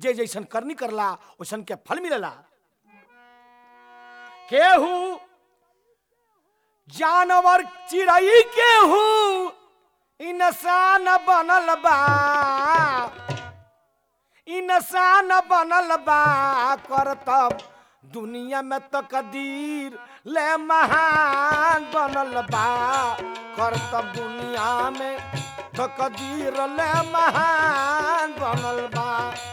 जे जैसन करनी करला वैसन के फल मिलेला। केहू जानवर चिड़ई केहू इंसान बनल बा, इंसान बनल बा करतब दुनिया में तकदीर ले महान बनल बा, करतब दुनिया में तकदीर ले महान बनल बा।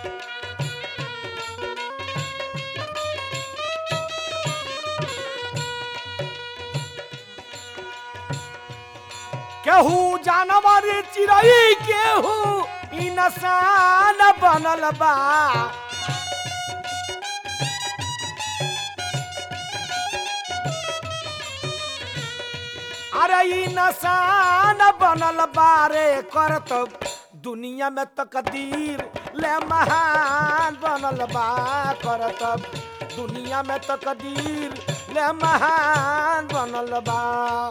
केहू जानवर चिड़ई केहू इंसान बनल बा, अरे इंसान बनल बारे करतब दुनिया में तकदीर ले महान बनल बा, करतब दुनिया में तकदीर ले महान बनल बा।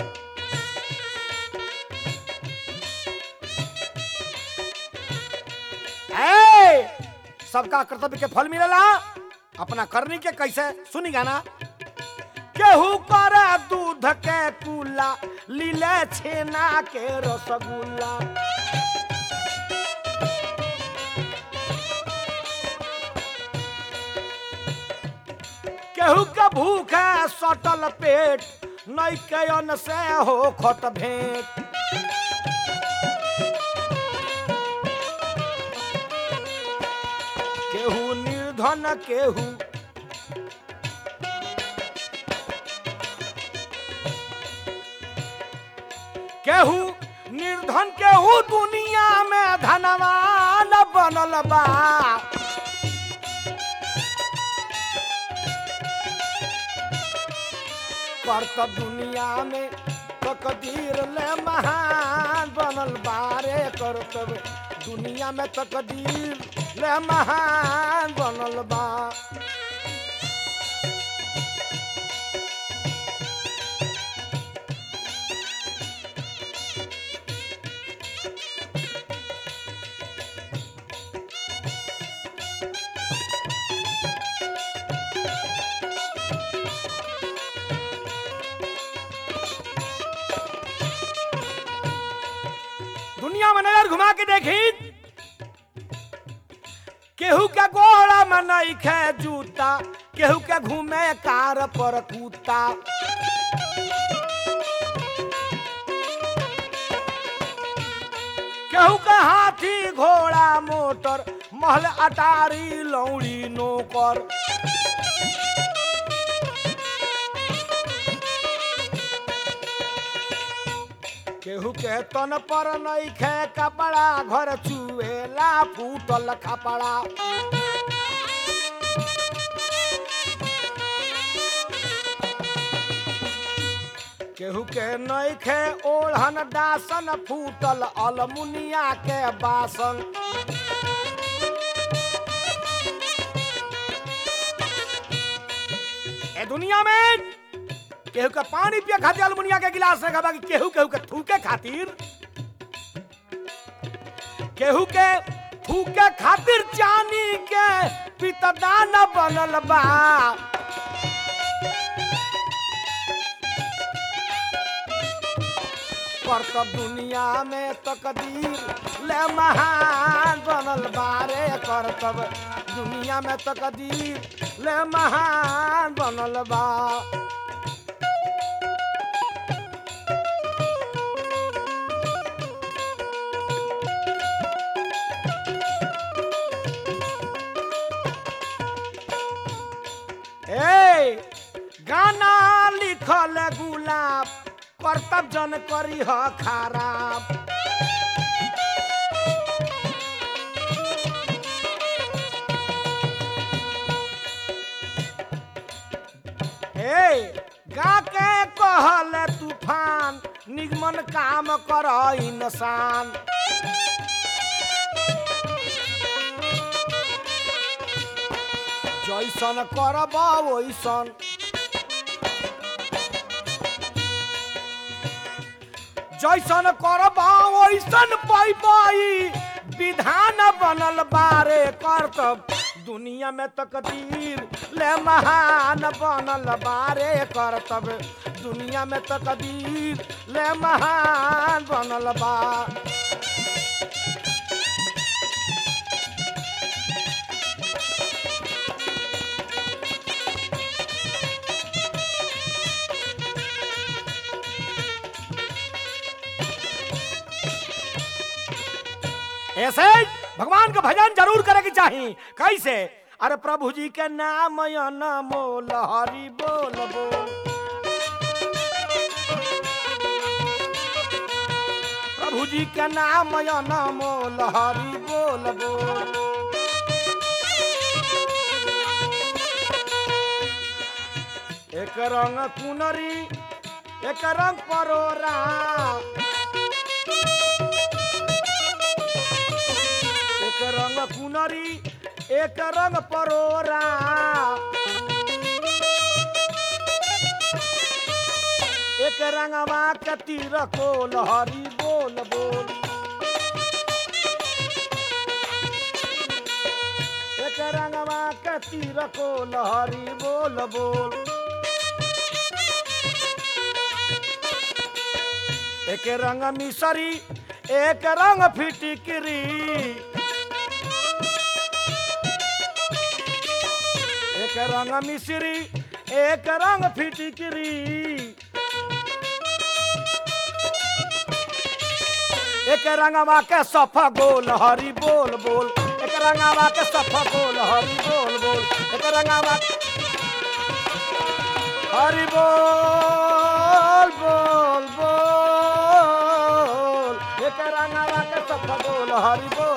सबका कर्तव्य के फल मिलेला, अपना करनी के कैसे सुनी गाना। केहू करे दूध के कुला लीले छेना के रसगुल्ला, केहू के भूखे सटल पेट नहीं के अन्न से हो खत भेंट, केहू निर्धन केहू केहू निर्धन केहू दुनिया में धनवान बनल बा, करतब दुनिया में तकदीर ले महान बनल बारे, करतब दुनिया में तकदीर ले महान बनल बा। दुनिया में नजर घुमा के देखी, केहू के गोड़ा में नहीं खे जूता, केहू के घूमे कार पर कूता, केहू के हाथी घोड़ा मोटर महल अटारी लौड़ी नौकर, केहू के तन पर नहीं खे कपड़ा घर चुएला फूटल कपड़ा, केहू के नहीं खे ओढ़न दासन फूटल अलमुनिया के बासन, ए दुनिया में केहू के पानी पिए खातिर अलमुनिया के गिलास रखा बाकी केहू केहू के थूके खातिर, केहू के थूके खातिर चांदी के पितदान बनल बा, करतब दुनिया में तकदीर ले महान बनल बारे, करतब दुनिया में तकदीर ले महान बनल बा। गाना लिखल गुलाब करतब जन करी ह खराब, गा के कहल तूफान निगमन काम कर इंसान, जैसन करब वैसन, जैसन करब वैसन पाई विधान बनल बारे करतब दुनिया में तकदीर ले महान बनल बारे करतब दुनिया में तकदीर ले महान बनल बा। ऐसे भगवान का भजन जरूर करे की चाहिए। कैसे? अरे प्रभु जी के नाम मोल हरि बोल बोल, प्रभु जी के नाम मोल हरि बोल बोल। एक रंग कुनरी एक रंग परोरा, एक रंग कुनरी एक रंग परोरा, एक रंगवा के तीर कोल हरि बोल बोल, एक रंगवा के तीर कोल हरि बोल बोल। एक रंग मिसरी एक रंग फिटिकरी, एक रंग मिश्री एक रंग फिटिकरी, एक रंगवा के सफा गोल हरि बोल बोल, एक रंगवा के सफा गोल हरि बोल बोल, एक रंगवा हरि बोल बोल बोल, एक रंगवा के सफा गोल हरि बोल